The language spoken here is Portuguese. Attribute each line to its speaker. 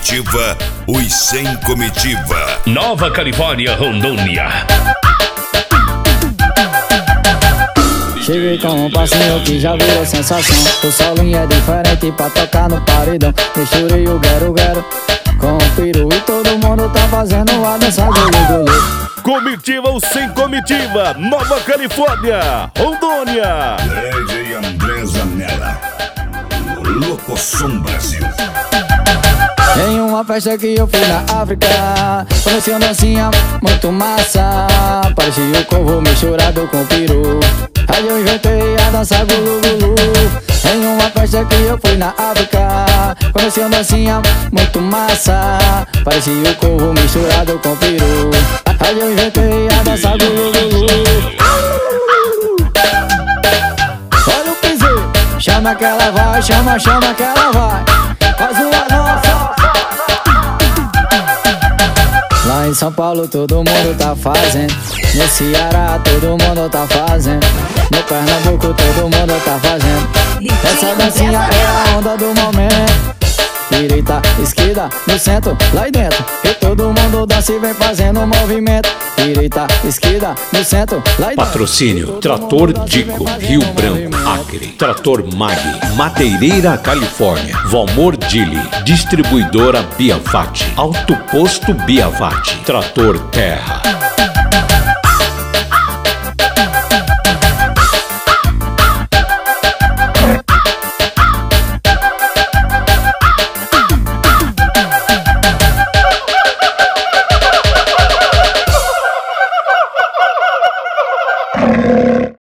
Speaker 1: comitiva, os sem comitiva.
Speaker 2: Nova Califórnia, Rondônia.
Speaker 3: Cheguei com um passinho que já virou sensação. O solinho é diferente pra tocar no paredão. Misturei o guero-guero com o peru e todo mundo tá fazendo a dança gulu-gulu.
Speaker 4: Comitiva ou sem comitiva, Nova Califórnia, Rondônia.
Speaker 1: DJ André Zanella, o Louco Som Brasil.
Speaker 3: Em uma festa que eu fui na África, conheci uma dancinha muito massa. Parecia o corvo misturado com peru. Aí eu inventei a dança gulu-gulu. Em uma festa que eu fui na África, conheci uma dancinha muito massa. Parecia o corvo misturado com peru. Aí eu inventei a dança gulu-gulu. Olha o piseiro, chama que ela vai, chama que ela vai. Faz uma nossa. Lá em São Paulo todo mundo tá fazendo, no Ceará todo mundo tá fazendo, no Pernambuco todo mundo tá fazendo. Essa dancinha é a onda do momento. Direita, esquerda, no centro, lá e dentro. E todo mundo dança e vem fazendo um movimento. Direita, esquerda, no centro, lá e dentro.
Speaker 2: Patrocínio Trator Dico, Rio Branco, Acre. Trator Mag, Madeireira, Califórnia. Valmor Dili, Distribuidora Biavati. Auto Posto Biavati. Trator Terra.